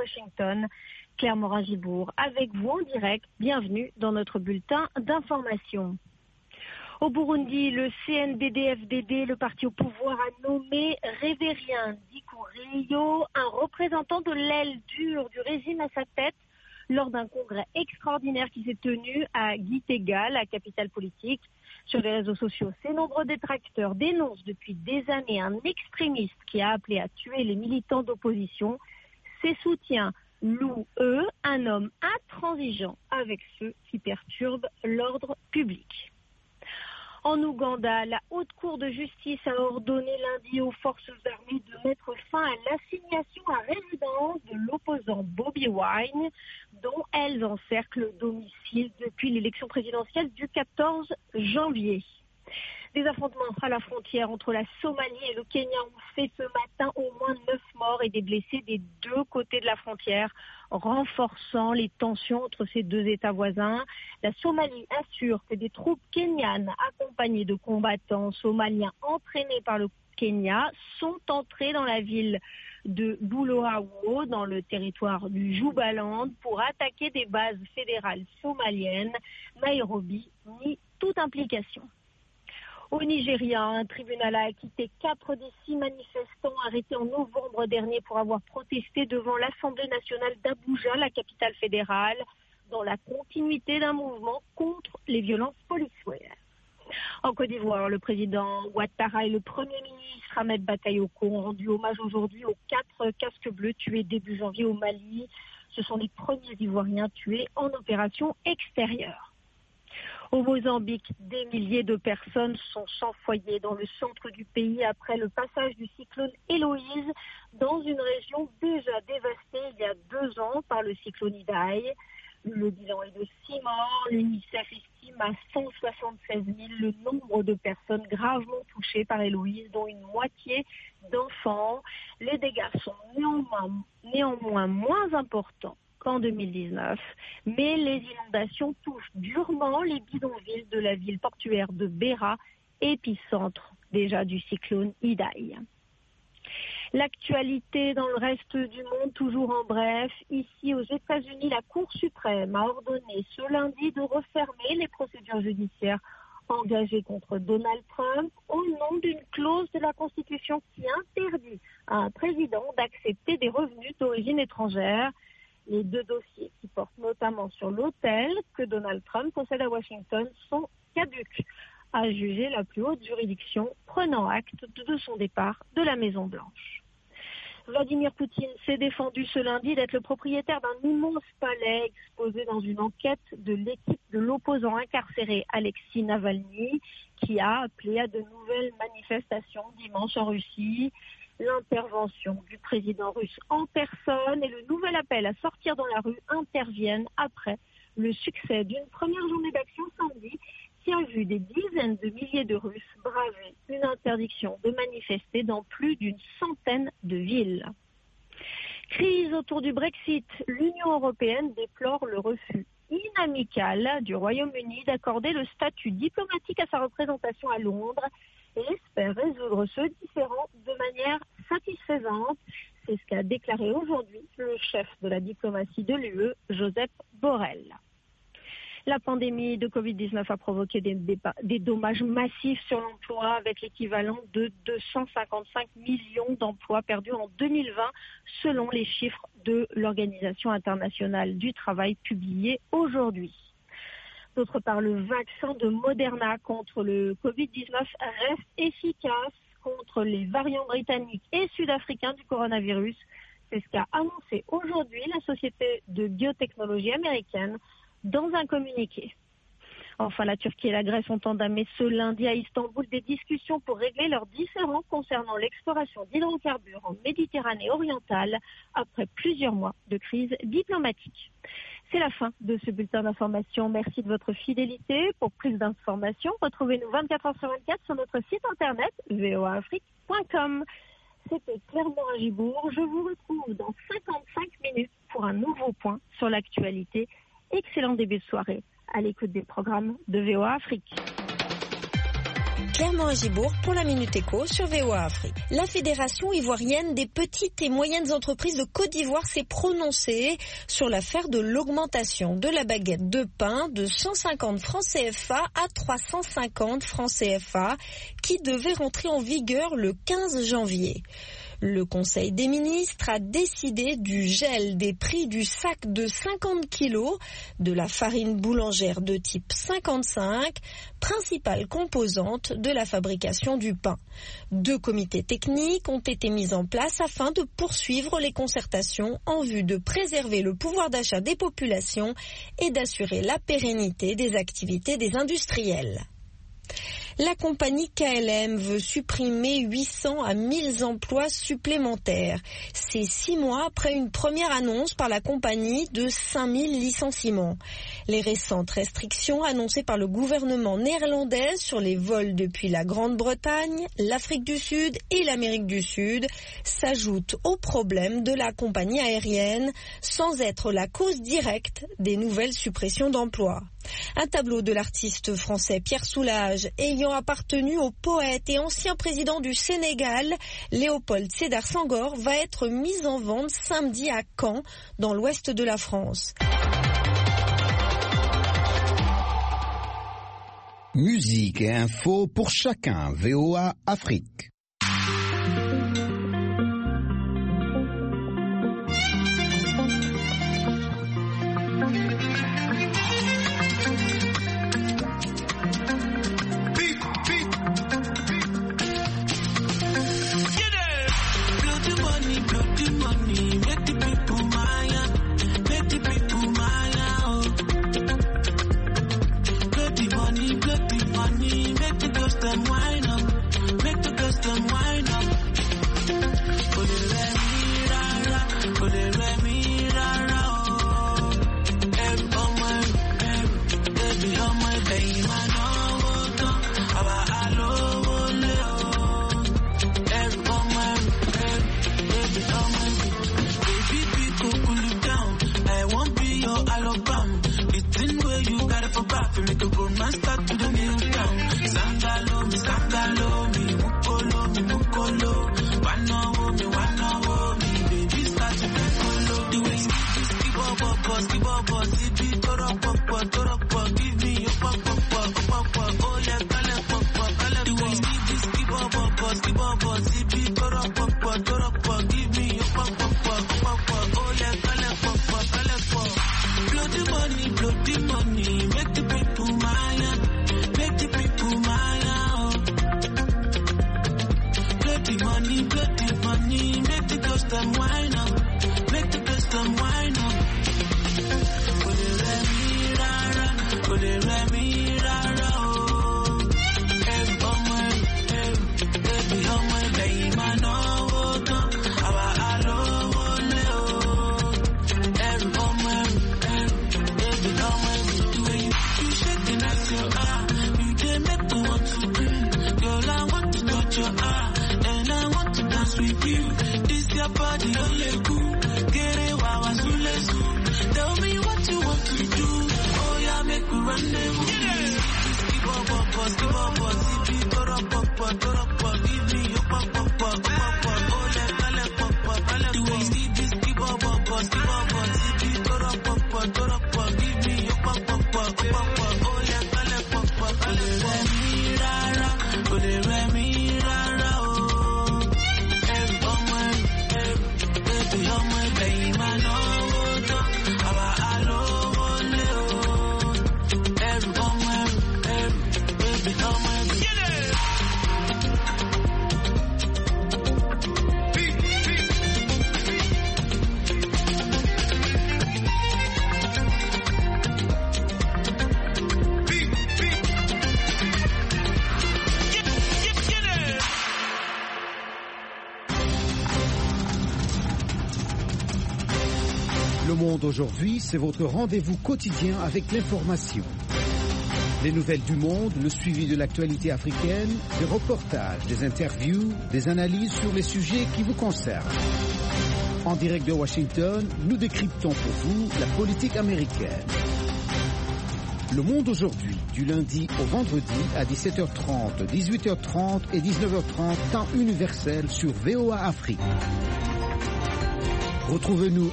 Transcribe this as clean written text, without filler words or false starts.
Washington. Claire Morin-Gibourg, avec vous en direct. Bienvenue dans notre bulletin d'information. Au Burundi, le CNDD-FDD, le parti au pouvoir, a nommé Révérien Dikurio, un représentant de l'aile dure du régime à sa tête, lors d'un congrès extraordinaire qui s'est tenu à Gitega, la capitale politique. Sur les réseaux sociaux, ses nombreux détracteurs dénoncent depuis des années un extrémiste qui a appelé à tuer les militants d'opposition. Ses soutiens louent, eux, un homme intransigeant avec ceux qui perturbent l'ordre public. En Ouganda, la Haute Cour de justice a ordonné lundi aux forces armées de mettre fin à l'assignation à résidence de l'opposant Bobi Wine, dont elles encerclent le domicile depuis l'élection présidentielle du 14 janvier. Des affrontements à la frontière entre la Somalie et le Kenya ont fait ce matin au moins 9 morts et des blessés des deux côtés de la frontière, renforçant les tensions entre ces deux États voisins. La Somalie assure que des troupes kenyanes accompagnées de combattants somaliens entraînés par le Kenya sont entrées dans la ville de Bulawayo, dans le territoire du Jubaland, pour attaquer des bases fédérales somaliennes. Nairobi nie toute implication. Au Nigeria, un tribunal a acquitté 4 des 6 manifestants arrêtés en novembre dernier pour avoir protesté devant l'Assemblée nationale d'Abuja, la capitale fédérale, dans la continuité d'un mouvement contre les violences policières. En Côte d'Ivoire, le président Ouattara et le Premier ministre Ahmed Bakayoko ont rendu hommage aujourd'hui aux 4 casques bleus tués début janvier au Mali. Ce sont les premiers Ivoiriens tués en opération extérieure. Au Mozambique, des milliers de personnes sont sans foyer dans le centre du pays après le passage du cyclone Héloïse dans une région déjà dévastée il y a 2 ans par le cyclone Idai. Le bilan est de 6 morts. L'UNICEF estime à 176 000 le nombre de personnes gravement touchées par Héloïse, dont une moitié d'enfants. Les dégâts sont néanmoins moins importants qu'en 2019, mais les inondations touchent durement les bidonvilles de la ville portuaire de Beira, épicentre déjà du cyclone Idai. L'actualité dans le reste du monde, toujours en bref. Ici aux États-Unis, la Cour suprême a ordonné ce lundi de refermer les procédures judiciaires engagées contre Donald Trump au nom d'une clause de la Constitution qui interdit à un président d'accepter des revenus d'origine étrangère. Les 2 dossiers qui portent notamment sur l'hôtel que Donald Trump possède à Washington sont caducs, a jugé la plus haute juridiction prenant acte de son départ de la Maison-Blanche. Vladimir Poutine s'est défendu ce lundi d'être le propriétaire d'un immense palais exposé dans une enquête de l'équipe de l'opposant incarcéré Alexei Navalny, qui a appelé à de nouvelles manifestations dimanche en Russie. L'intervention du président russe en personne et le nouvel appel à sortir dans la rue interviennent après le succès d'une première journée d'action samedi qui a vu des dizaines de milliers de Russes braver une interdiction de manifester dans plus d'une centaine de villes. Crise autour du Brexit. L'Union européenne déplore le refus inamical du Royaume-Uni d'accorder le statut diplomatique à sa représentation à Londres et espère résoudre ce différend de manière satisfaisante. C'est ce qu'a déclaré aujourd'hui le chef de la diplomatie de l'UE, Josep Borrell. La pandémie de Covid-19 a provoqué des dommages massifs sur l'emploi, avec l'équivalent de 255 millions d'emplois perdus en 2020, selon les chiffres de l'Organisation internationale du travail publiés aujourd'hui. D'autre part, le vaccin de Moderna contre le Covid-19 reste efficace contre les variants britanniques et sud-africains du coronavirus. C'est ce qu'a annoncé aujourd'hui la société de biotechnologie américaine dans un communiqué. Enfin, la Turquie et la Grèce ont entamé ce lundi à Istanbul des discussions pour régler leurs différends concernant l'exploration d'hydrocarbures en Méditerranée orientale après plusieurs mois de crise diplomatique. C'est la fin de ce bulletin d'information. Merci de votre fidélité. Pour plus d'informations, retrouvez-nous 24 h sur 24 sur notre site internet voaafrique.com. C'était Claire Morin-Gibourg. Je vous retrouve dans 55 minutes pour un nouveau point sur l'actualité. Excellent début de soirée à l'écoute des programmes de VOA Afrique. Claire Moragibourg pour la Minute Éco sur VOA Afrique. La Fédération ivoirienne des petites et moyennes entreprises de Côte d'Ivoire s'est prononcée sur l'affaire de l'augmentation de la baguette de pain de 150 francs CFA à 350 francs CFA qui devait rentrer en vigueur le 15 janvier. Le Conseil des ministres a décidé du gel des prix du sac de 50 kilos de la farine boulangère de type 55, principale composante de la fabrication du pain. 2 comités techniques ont été mis en place afin de poursuivre les concertations en vue de préserver le pouvoir d'achat des populations et d'assurer la pérennité des activités des industriels. La compagnie KLM veut supprimer 800 à 1000 emplois supplémentaires. C'est 6 mois après une première annonce par la compagnie de 5000 licenciements. Les récentes restrictions annoncées par le gouvernement néerlandais sur les vols depuis la Grande-Bretagne, l'Afrique du Sud et l'Amérique du Sud s'ajoutent aux problèmes de la compagnie aérienne sans être la cause directe des nouvelles suppressions d'emplois. Un tableau de l'artiste français Pierre Soulages ayant appartenu au poète et ancien président du Sénégal, Léopold Sédar Senghor, va être mis en vente samedi à Caen, dans l'ouest de la France. Musique et info pour chacun, VOA Afrique. Aujourd'hui, c'est votre rendez-vous quotidien avec l'information. Les nouvelles du monde, le suivi de l'actualité africaine, des reportages, des interviews, des analyses sur les sujets qui vous concernent. En direct de Washington, nous décryptons pour vous la politique américaine. Le Monde aujourd'hui, du lundi au vendredi à 17h30, 18h30 et 19h30, temps universel sur VOA Afrique. Retrouvez-nous